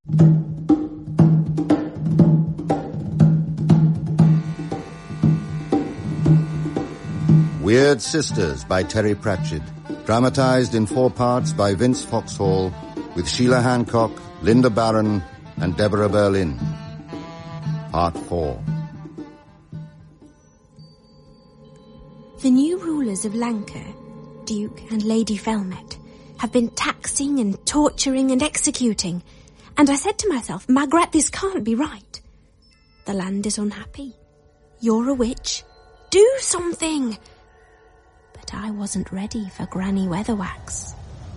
Weird Sisters by Terry Pratchett, dramatised in 4 parts by Vince Foxhall, with Sheila Hancock, Linda Barron and Deborah Berlin. Part 4. The new rulers of Lancre, Duke and Lady Felmet, have been taxing and torturing and executing, and I said to myself, Magrat, this can't be right. The land is unhappy. You're a witch. Do something! But I wasn't ready for Granny Weatherwax.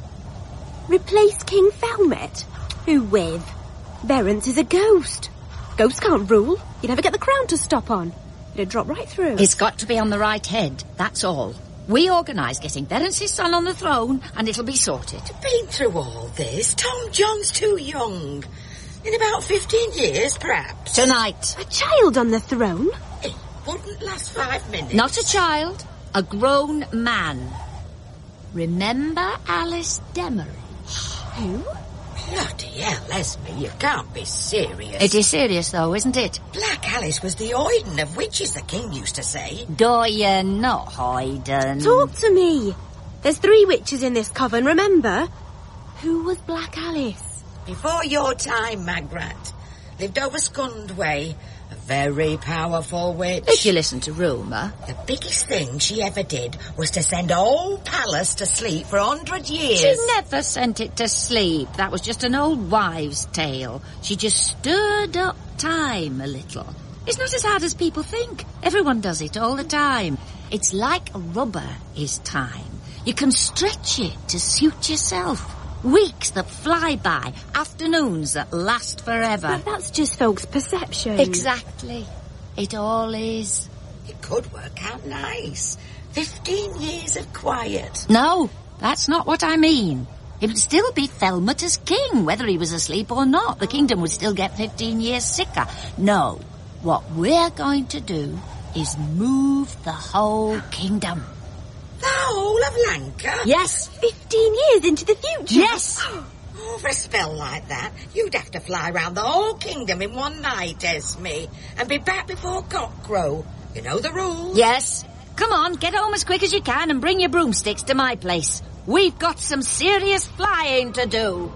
Replace King Felmet? Who with? Berrance is a ghost. Ghosts can't rule. You'd never get the crown to stop on. It'd drop right through. It's got to be on the right head, that's all. We organise getting Berence's son on the throne, and it'll be sorted. Been through all this. Tom John's too young. In about 15 years, perhaps. Tonight. A child on the throne? It wouldn't last 5 minutes. Not a child, a grown man. Remember Alice Demery? Who? Bloody hell, Esme, you can't be serious. It is serious, though, isn't it? Black Alice was the Hoyden of witches, the king used to say. Doyer, not Hoyden. Talk to me. There's 3 witches in this coven, remember? Who was Black Alice? Before your time, Magrat. Lived over Scund Way. A very powerful witch. If you listen to rumour. The biggest thing she ever did was to send a whole palace to sleep for 100 years. She never sent it to sleep. That was just an old wives' tale. She just stirred up time a little. It's not as hard as people think. Everyone does it all the time. It's like rubber is time. You can stretch it to suit yourself. Weeks that fly by, afternoons that last forever. But that's just folks' perception. Exactly. It all is. It could work out nice. 15 years of quiet. No, that's not what I mean. It would still be Felmet as king, whether he was asleep or not. The kingdom would still get 15 years sicker. No, what we're going to do is move the whole kingdom. The whole of Lancre? Yes. 15 years into the future? Yes. Oh, for a spell like that, you'd have to fly round the whole kingdom in one night, Esme, and be back before cockcrow. You know the rules. Yes. Come on, get home as quick as you can and bring your broomsticks to my place. We've got some serious flying to do.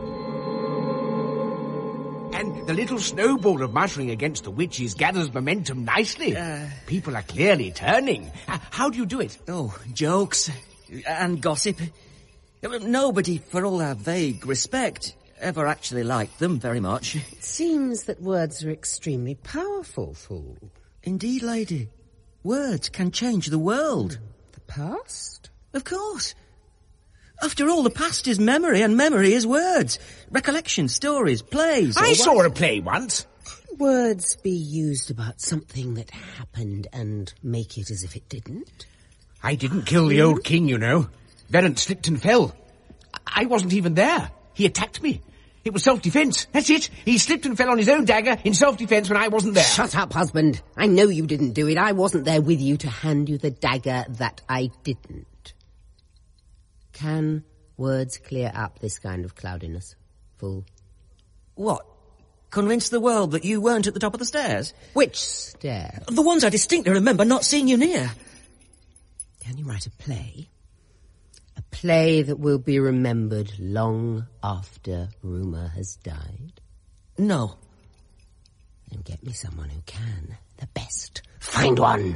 And the little snowball of muttering against the witches gathers momentum nicely. People are clearly turning. How do you do it? Oh, jokes and gossip. Nobody, for all our vague respect, ever actually liked them very much. It seems that words are extremely powerful, fool. Indeed, lady. Words can change the world. The past? Of course. After all, the past is memory, and memory is words. Recollection, stories, plays. I saw a play once. Words be used about something that happened and make it as if it didn't? I didn't kill the old king, you know. Verrance slipped and fell. I wasn't even there. He attacked me. It was self-defence. That's it. He slipped and fell on his own dagger in self-defence when I wasn't there. Shut up, husband. I know you didn't do it. I wasn't there with you to hand you the dagger that I didn't. Can words clear up this kind of cloudiness, fool? What? Convince the world that you weren't at the top of the stairs? Which stairs? The ones I distinctly remember not seeing you near. Can you write a play? A play that will be remembered long after rumour has died? No. Then get me someone who can. The best. Find one.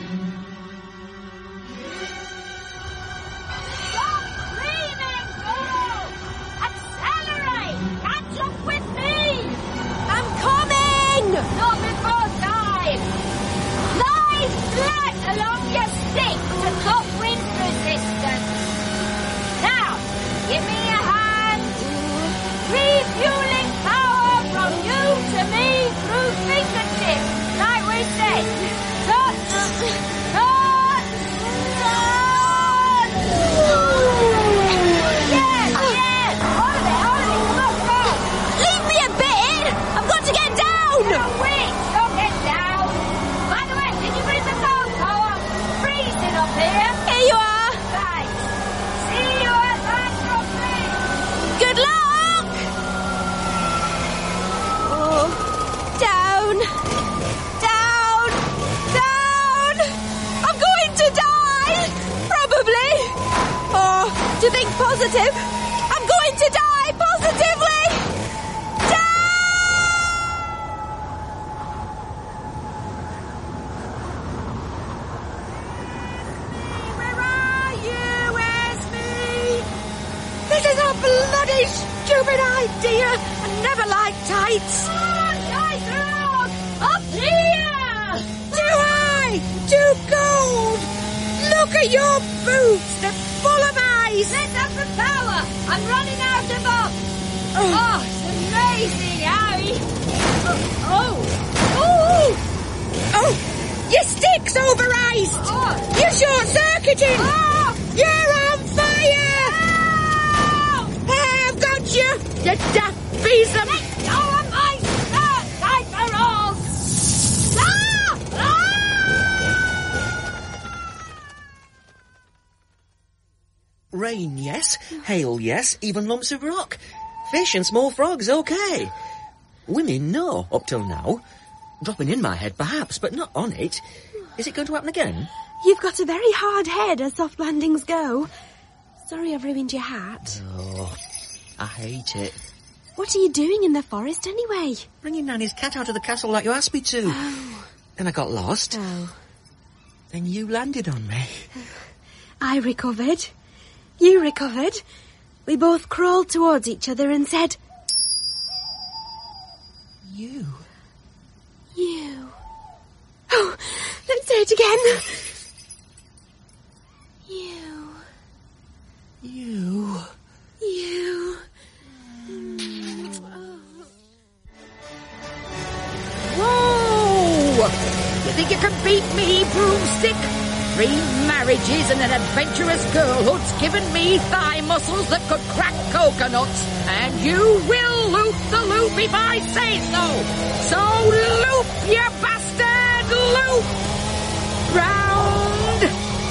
Not before time! Lie flat along your stick to stop wind resistance. Now, give me a hand. Refueling power from you to me through fingertips, like we said. Touch, touch. positive. I'm going to die, positively. Where are you, Esme? This is a bloody stupid idea. I never liked tights. Up here! Do I? Too cold! Look at your boots! They're full of ice! Let up the power! I'm running out of up! Oh, it's amazing, Harry! Oh! Your stick's over ice! Oh. You're short-circuiting! Oh. You're on fire! I've got you! You daft piece of... Let go of my skirt, Cypherals! Rain, yes. Hail, yes. Even lumps of rock. Fish and small frogs, okay. Women, no, up till now. Dropping in my head, perhaps, but not on it. Is it going to happen again? You've got a very hard head as soft landings go. Sorry I've ruined your hat. Oh, I hate it. What are you doing in the forest anyway? Bringing Nanny's cat out of the castle like you asked me to. Oh. Then I got lost. Oh. Then you landed on me. I recovered. You recovered. We both crawled towards each other and said... You? You. Oh, let's say it again. You. You. You. Whoa! You think you can beat me, broomstick? 3 marriages and an adventurous girlhood's given me thigh muscles that could crack coconuts. And you will loop the loop if I say so. So loop, you bastard, loop! Round,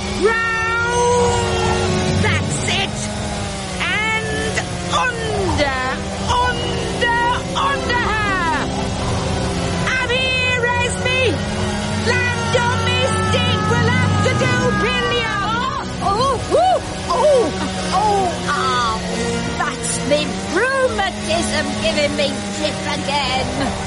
round, that's it. And under her. I'm here, Esme. Land on me stick, we'll have to do Pillia. That's me rheumatism giving me tip again.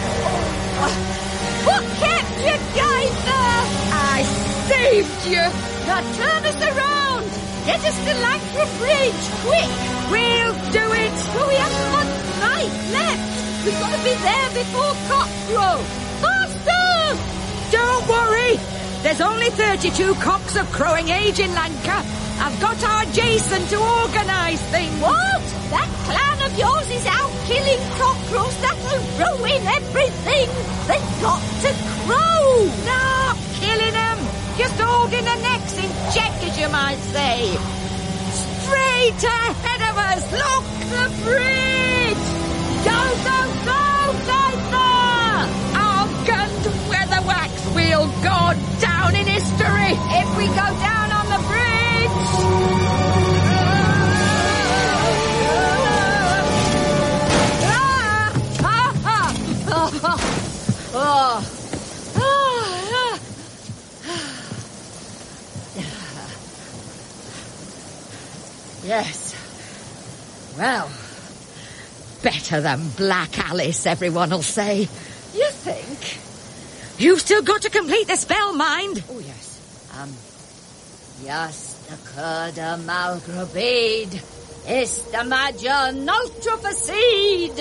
What kept you guys there? I saved you. Now turn us around. Get us to Lancre Bridge, quick. We'll do it. But we haven't much night left. We've got to be there before cockcrow. Faster! Don't worry. There's only 32 cocks of crowing age in Lanka. I've got our Jason to organise things. What? That clan of yours is out killing cockcrows. That'll ruin everything. They've got to crow. Not killing them. Just holding their necks in check, as you might say. Straight ahead of us. Look, the bridge. Go, go, go, Cypher! Our gunned weatherwax. We'll go down in history. If we go down on the bridge. Yes. Well, better than Black Alice, everyone will say. You think? You've still got to complete the spell, mind. Oh, yes. Yastakada Malgrabid, Istamaja Nultrafasid.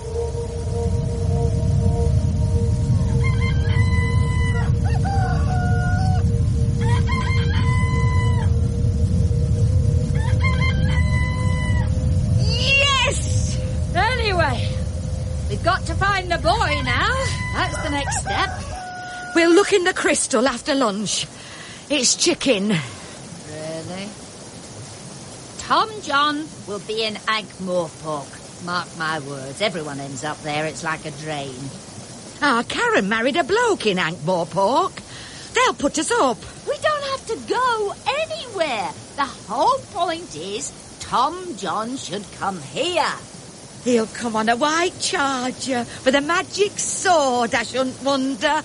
Yes! Anyway, we've got to find the boy now. That's the next step. We'll look in the crystal after lunch. It's chicken. Really? Tom John will be in Ankh-Morpork. Mark my words, everyone ends up there. It's like a drain. Karen married a bloke in Ankh-Morpork. They'll put us up. We don't have to go anywhere. The whole point is Tom John should come here. He'll come on a white charger with a magic sword, I shouldn't wonder.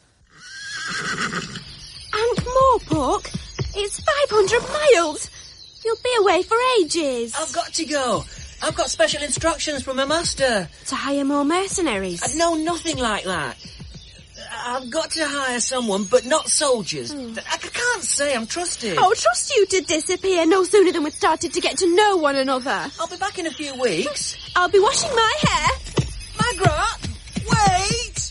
Ankh-Morpork? It's 500 miles. You'll be away for ages. I've got to go. I've got special instructions from my master. To hire more mercenaries? No, nothing like that. I've got to hire someone, but not soldiers. I can't say I'm trusted. Oh, trust you to disappear no sooner than we've started to get to know one another. I'll be back in a few weeks. I'll be washing my hair. Margaret, wait!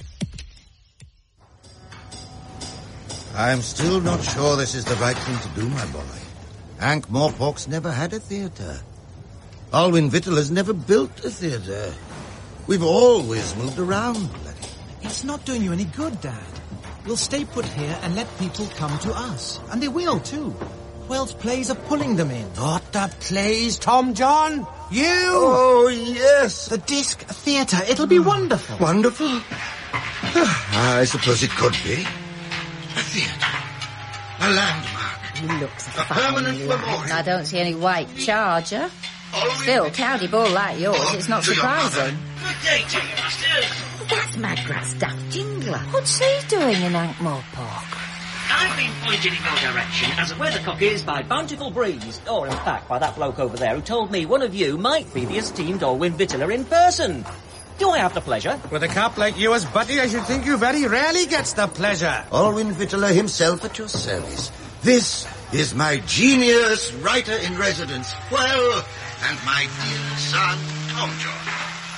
I'm still not sure this is the right thing to do, my boy. Ankh-Morpork's never had a theatre. Alwyn Vittler's never built a theatre. We've always moved around, bloody. It's not doing you any good, Dad. We'll stay put here and let people come to us. And they will, too. 12 plays are pulling them in. Not the plays, Tom John. You! Oh, yes. The Disc Theatre. It'll be wonderful. Wonderful? I suppose it could be. A theatre. A landmark. He looks A permanent memorial. I don't see any white charger. Still, cloudy ball like yours, it's not surprising. Good day to you, masters. That's Magrat's daft jingler. What's he doing in Ankh-Morpork? I've been pointed in your direction as a weathercock is by Bountiful Breeze, or in fact by that bloke over there who told me one of you might be the esteemed Alwyn Vittler in person. Do I have the pleasure? With a cap like you as buddy, I should think you very rarely gets the pleasure. Alwyn Vittler himself at your service. This is my genius writer-in-residence, well, and my dear son, Tom John.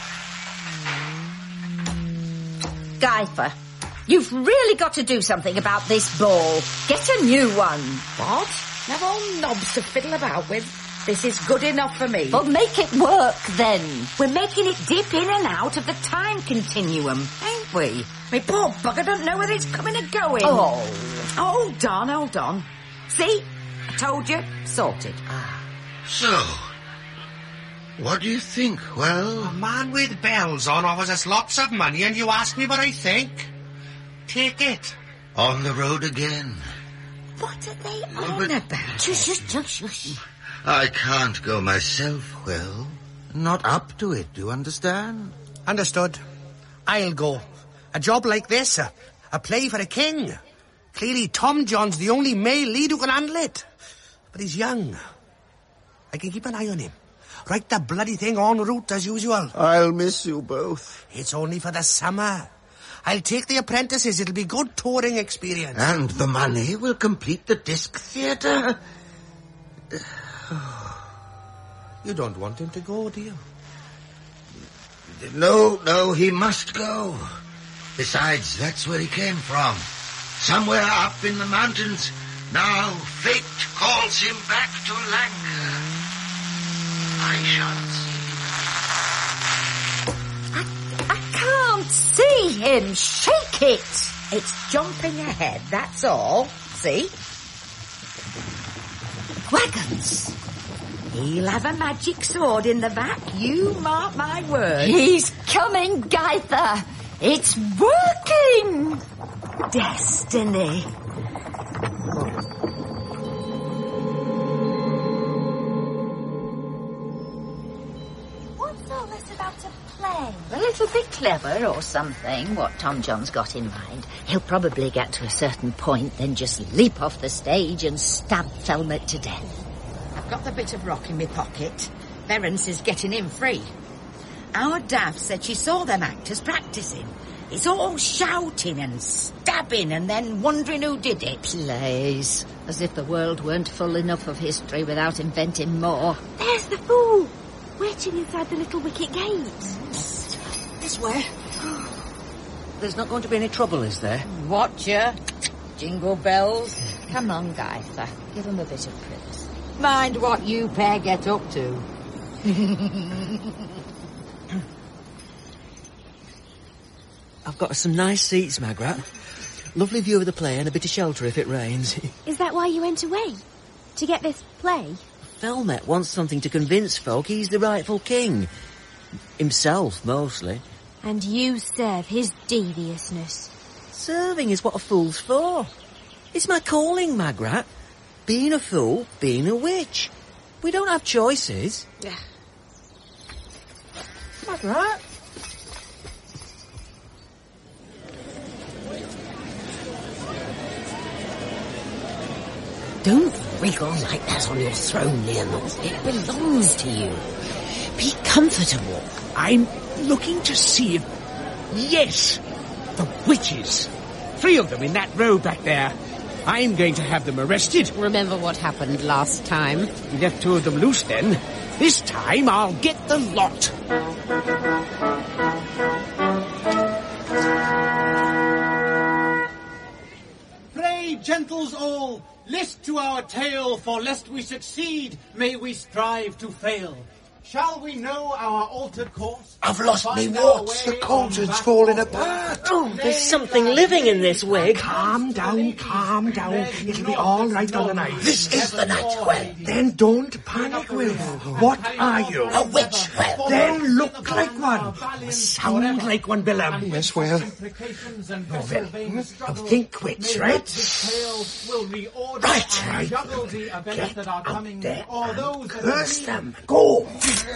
Guyfer, you've really got to do something about this ball. Get a new one. What? Have all knobs to fiddle about with? This is good enough for me. Well, make it work then. We're making it dip in and out of the time continuum, ain't we? My poor bugger don't know whether it's coming or going. Oh. Hold on. See? I told you. Sorted. So, what do you think? Well, A man with bells on offers us lots of money and you ask me what I think? Take it. on the road again. What are they on about? Shush. I can't go myself, well. Not up to it, do you understand? Understood. I'll go. A job like this, a play for a king. Clearly Tom John's the only male lead who can handle it. But he's young. I can keep an eye on him. Write the bloody thing en route as usual. I'll miss you both. It's only for the summer. I'll take the apprentices. It'll be good touring experience. And the money will complete the Disc Theatre. You don't want him to go, do you? No, he must go. Besides, that's where he came from. Somewhere up in the mountains. Now fate calls him back to Lanka. I shall see. I can't see him. Shake it. It's jumping ahead, that's all. See? Wagons. He'll have a magic sword in the back, you mark my words. He's coming, Gaither. It's working. Destiny. What's all this about a play? A little bit clever or something, what Tom John's got in mind. He'll probably get to a certain point, then just leap off the stage and stab Felmet to death. I've got the bit of rock in my pocket. Berence is getting in free. Our Dav said she saw them actors practising. It's all shouting and stabbing and then wondering who did it. Plays. As if the world weren't full enough of history without inventing more. There's the fool, waiting inside the little wicket gate. This way. There's not going to be any trouble, is there? Watch ya. Jingle bells. Come on, Gaither. Give him a bit of privacy. Mind what you pair get up to. I've got some nice seats, Magrat. Lovely view of the play and a bit of shelter if it rains. Is that why you went away? To get this play? Felmet wants something to convince folk he's the rightful king. Himself, mostly. And you serve his deviousness. Serving is what a fool's for. It's my calling, Magrat. Being a fool, being a witch. We don't have choices. Magrat? Don't wriggle like that on your throne, Leonard. It belongs to you. Be comfortable. I'm looking to see if... Yes, the witches. 3 of them in that row back there. I'm going to have them arrested. Remember what happened last time? We left 2 of them loose then. This time I'll get the lot. Pray, gentles all, list to our tale, for lest we succeed, may we strive to fail. Shall we know our altered course? I've lost me warts. The cauldron's falling apart. Oh, there's something living in this wig. Calm down, calm down. It'll be all right on the night. This is the night, Will. Then don't panic, Will. What are you? A witch, Will. Then look like one. Sound like one, Willem. Yes, Will. Now think witch, right? Right. Get out there and curse them. Go.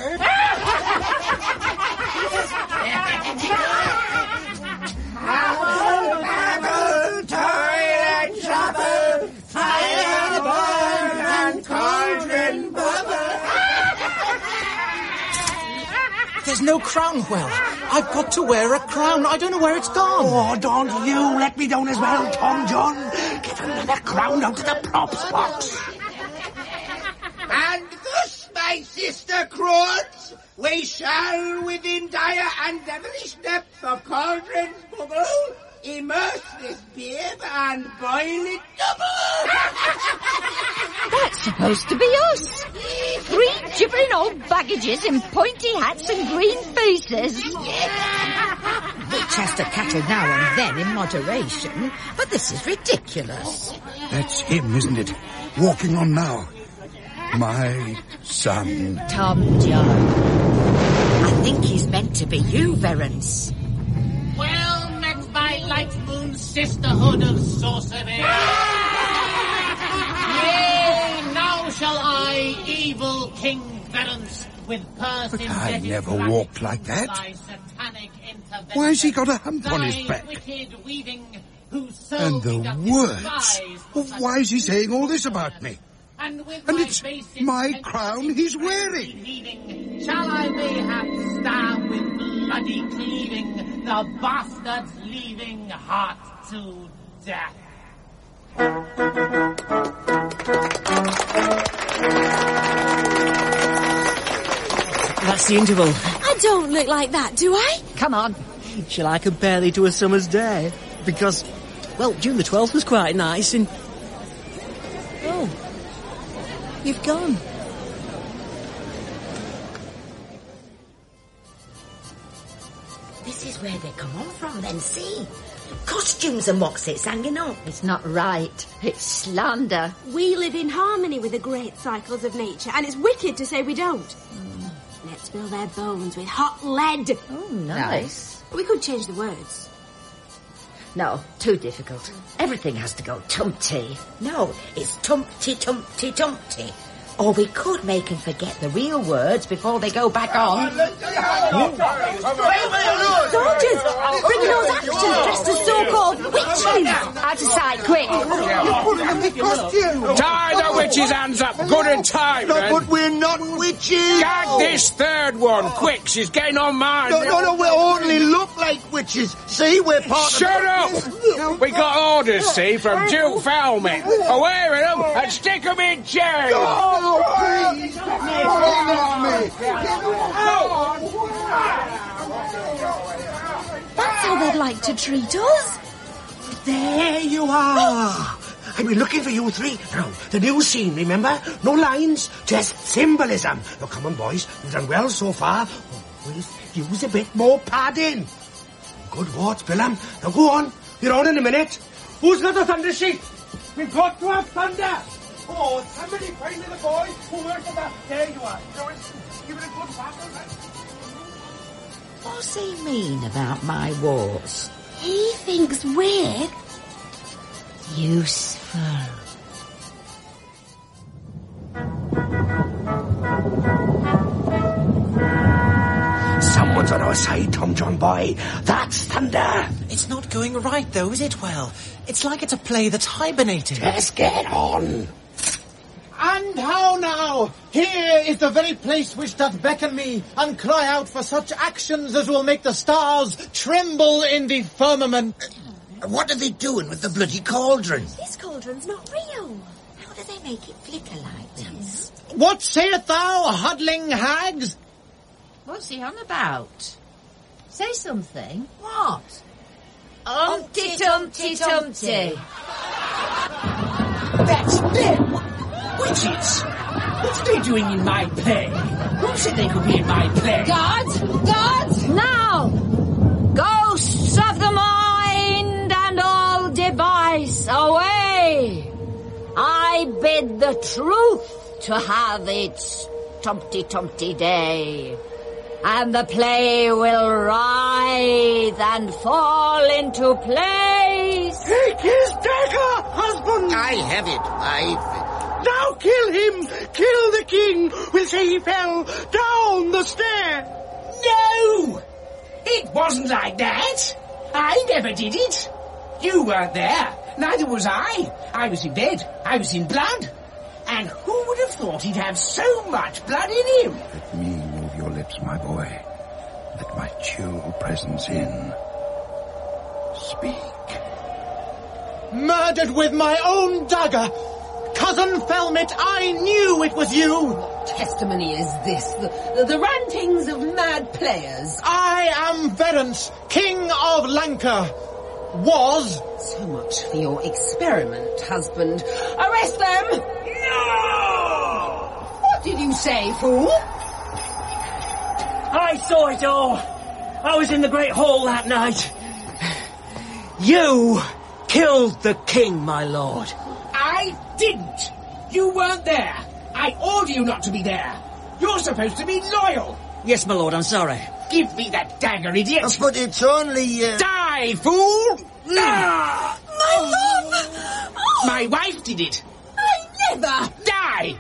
Babble, toilet trouble, fire burn and cauldron bubble. There's no crown, Will. I've got to wear a crown. I don't know where it's gone. Oh, don't you let me down as well, Tom John. Get another crown out of the props box. And thus, my sister Croats, we shall, within dire and devilish depth of Cauldron's bubble, immerse this babe and boil it double. That's supposed to be us. 3 gibbering old baggages in pointy hats and green faces. Winchester cattle now and then in moderation, but this is ridiculous. That's him, isn't it? Walking on now. My son. Tom John. I think he's meant to be you, Verence. Well met, my light moon sisterhood of sorcery. Yea, now shall I, evil King Verence, with purse But I never walked like that. Why has he got a hump on his back? And the words. Well, why is he saying all this about me? And it's my crown he's wearing. Shall I mayhap stab with bloody cleaving the bastard's leaving heart to death? That's the interval. I don't look like that, do I? Come on. Shall I compare thee to a summer's day? Because, well, June the 12th was quite nice and... Oh. You've gone. This is where they come on from, then, see? Costumes and what's it's hanging up. It's not right. It's slander. We live in harmony with the great cycles of nature, and it's wicked to say we don't. Let's fill their bones with hot lead. Oh, nice. We could change the words. No, too difficult. Everything has to go tumpty. No, it's tumpty, tumpty, tumpty. Or we could make them forget the real words before they go back on. Soldiers! Bringing those actors dressed as so-called witches! Out of sight, quick! Tie the witches' hands up, good and tight, No, but we're not witches. Gag this third one, quick, she's getting on mine. No, we only look like witches. See, we're part Shut up! We got orders, see, from Duke Falmouth. Away with them and stick them in jail! please. That's how they'd like to treat us. There you are. I've been looking for you 3. Now, the new scene, remember? No lines, just symbolism. Now, come on, boys. You've done well so far. We'll use a bit more padding. Good words, Willem. Now, go on. You're on in a minute. Who's got the thunder sheet? We've got to have thunder. Oh, somebody find me the boy who works at that. There you are. Give it a good paddle. What's he mean about my warts? He thinks we're useful. Someone's on our side, Tom John boy. That's thunder. It's not going right, though, is it, Well? It's like it's a play that's hibernating. Just get on. And how now? Here is the very place which doth beckon me, and cry out for such actions as will make the stars tremble in the firmament. What are they doing with the bloody cauldron? This cauldron's not real. How do they make it flicker like this? What sayest thou, huddling hags? What's he on about? Say something. What? Umpty Tumpty Tumpty. That's them! Witches! What are they doing in my play? Who said they could be in my play? Guards! Guards! Now! Ghosts of the mind and all device, away! I bid the truth to have its Tumpty Tumpty day. And the play will writhe and fall into place. Take his dagger, husband! I have it. Now kill him! Kill the king! We'll say he fell down the stair! No! It wasn't like that. I never did it. You weren't there. Neither was I. I was in bed. I was in blood. And who would have thought he'd have so much blood in him? Let me move your lips, my boy. Let my chill presence in. Speak. Murdered with my own dagger! Cousin Felmet, I knew it was you! What testimony is this? The rantings of mad players. I am Verence, King of Lancre. Was. So much for your experiment, husband. Arrest them! No! What did you say, fool? I saw it all. I was in the Great Hall that night. You killed the king, my lord. I didn't. You weren't there. I order you not to be there. You're supposed to be loyal. Yes, my lord, I'm sorry. Give me that dagger, idiot. But it's only... Die, fool! Ah! My love! Oh, my wife did it. I never! Die!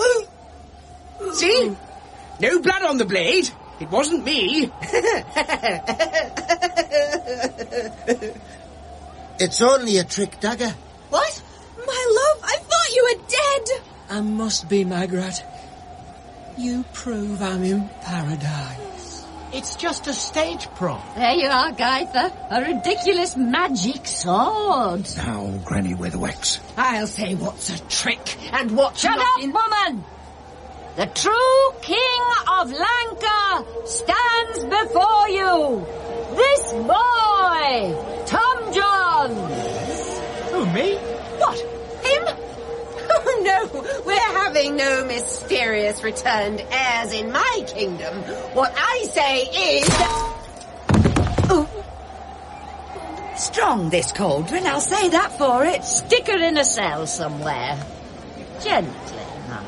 See? No blood on the blade. It wasn't me. It's only a trick dagger. What? My love, I thought you were dead. I must be, Magrat. You prove I'm in paradise. It's just a stage prop. There you are, Gaither. A ridiculous magic sword. Now, Granny Weatherwax. I'll say what's a trick and what's Shut not up, in... woman! The true King of Lancre stands before you. This boy, Tom Johns. Who, me? What? Him? Oh, no, we're having no mysterious returned heirs in my kingdom. What I say is... Oh. Strong, this cauldron, I'll say that for it. Stick her in a cell somewhere. Gently, mind.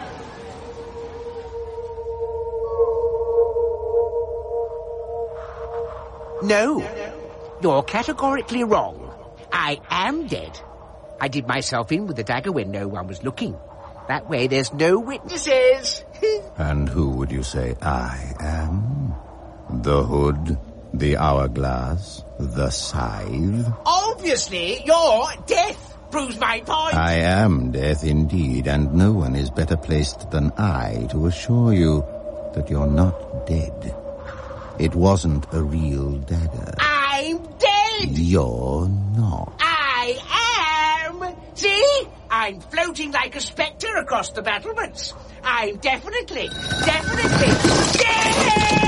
No. You're categorically wrong. I am dead. I did myself in with the dagger when no one was looking. That way there's no witnesses. And who would you say I am? The hood, the hourglass, the scythe? Obviously, you're death. Proves my point. I am death indeed, and no one is better placed than I to assure you that you're not dead. It wasn't a real dagger. I'm dead. You're not. I am. See? I'm floating like a spectre across the battlements. I'm definitely dead!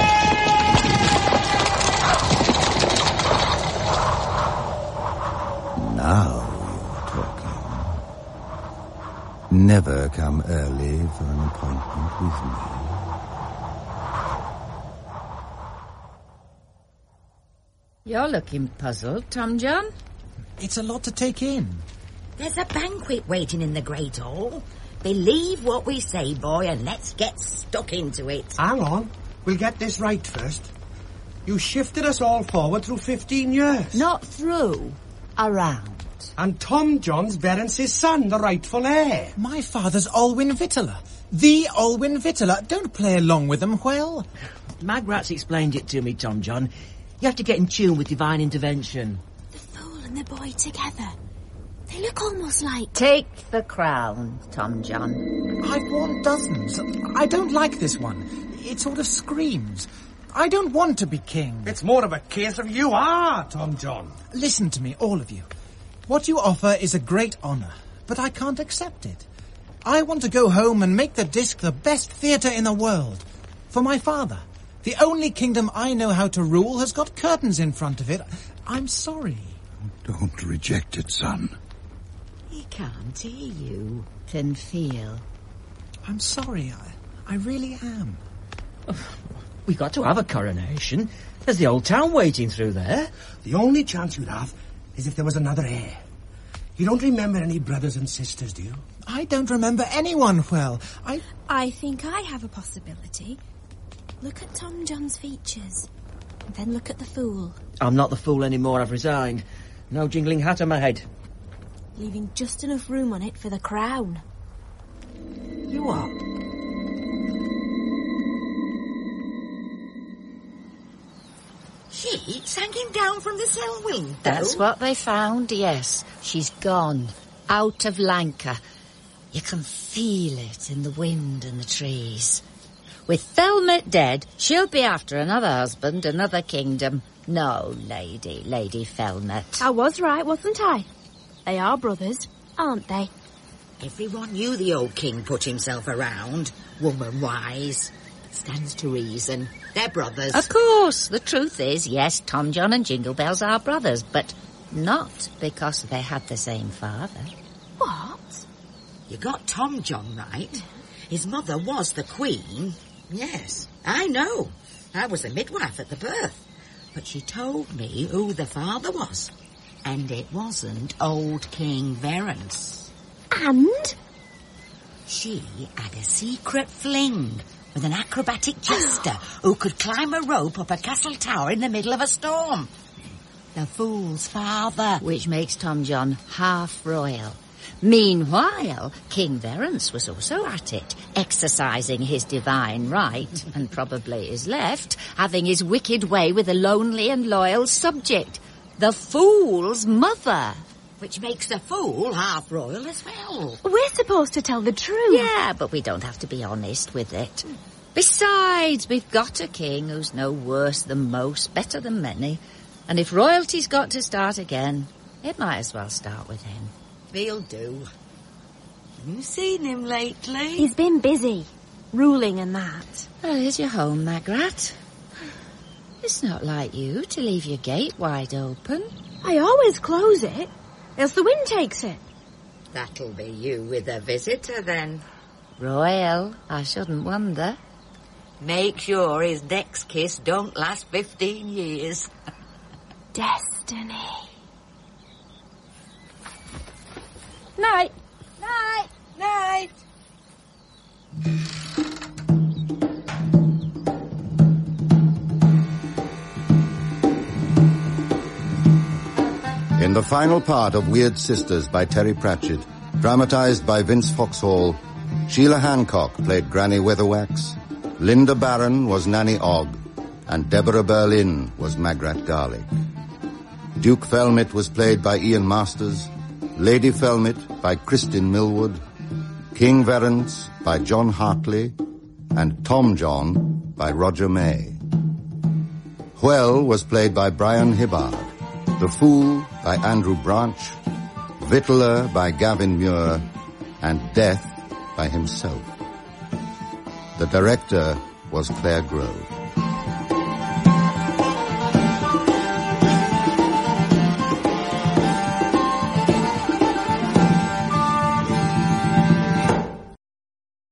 Now you're talking. Never come early for an appointment with me. You're looking puzzled, Tom John. It's a lot to take in. There's a banquet waiting in the Great Hall. Believe what we say, boy, and let's get stuck into it. Hang on. We'll get this right first. You shifted us all forward through 15 years. Not through. Around. And Tom John's Verence's son, the rightful heir. My father's Olwyn Vittler. The Olwyn Vittler. Don't play along with them, well. Magrat's explained it to me, Tom John. You have to get in tune with divine intervention. The fool and the boy together. They look almost like... Take the crown, Tom John. I've worn dozens. I don't like this one. It sort of screams. I don't want to be king. It's more of a case of you are, Tom John. Listen to me, all of you. What you offer is a great honour, but I can't accept it. I want to go home and make the disc the best theatre in the world. For my father. The only kingdom I know how to rule has got curtains in front of it. I'm sorry. Don't reject it, son. He can't hear you. Can feel. I'm sorry. I really am. We got to have a coronation. There's the old town waiting through there. The only chance you'd have is if there was another heir. You don't remember any brothers and sisters, do you? I don't remember anyone well. I think I have a possibility. Look at Tom John's features. And then look at the fool. I'm not the fool anymore, I've resigned. No jingling hat on my head. Leaving just enough room on it for the crown. You what? She's hanging down from the cell window. That's what they found, yes. She's gone. Out of Lanka. You can feel it in the wind and the trees. With Thelmet dead, she'll be after another husband, another kingdom. No, Lady Thelmet. I was right, wasn't I? They are brothers, aren't they? Everyone knew the old king put himself around, woman-wise. Stands to reason. They're brothers. Of course. The truth is, yes, Tom John and Jingle Bells are brothers, but not because they had the same father. What? You got Tom John right. His mother was the queen. Yes, I know. I was a midwife at the birth. But she told me who the father was. And it wasn't old King Verence. And? She had a secret fling with an acrobatic jester who could climb a rope up a castle tower in the middle of a storm. The fool's father. Which makes Tom John half royal. Meanwhile, King Verence was also at it, exercising his divine right, and probably his left, having his wicked way with a lonely and loyal subject, the fool's mother. Which makes the fool half royal as well. We're supposed to tell the truth. Yeah, but we don't have to be honest with it. Besides, we've got a king who's no worse than most, better than many, and if royalty's got to start again, it might as well start with him. He'll do. You seen him lately? He's been busy, ruling and that. Well, here's your home, Magrat. It's not like you to leave your gate wide open. I always close it, else the wind takes it. That'll be you with a visitor, then. Royal, I shouldn't wonder. Make sure his next kiss don't last 15 years. Destiny. Night. Night. Night. In the final part of Weird Sisters by Terry Pratchett, dramatized by Vince Foxhall, Sheila Hancock played Granny Weatherwax, Linda Barron was Nanny Ogg, and Deborah Berlin was Magrat Garlick. Duke Thelmet was played by Ian Masters, Lady Thelmet by Kristin Millwood, King Verence by John Hartley, and Tom John by Roger May. Hwel was played by Brian Hibbard, The Fool by Andrew Branch, Vittler by Gavin Muir, and Death by himself. The director was Claire Grove.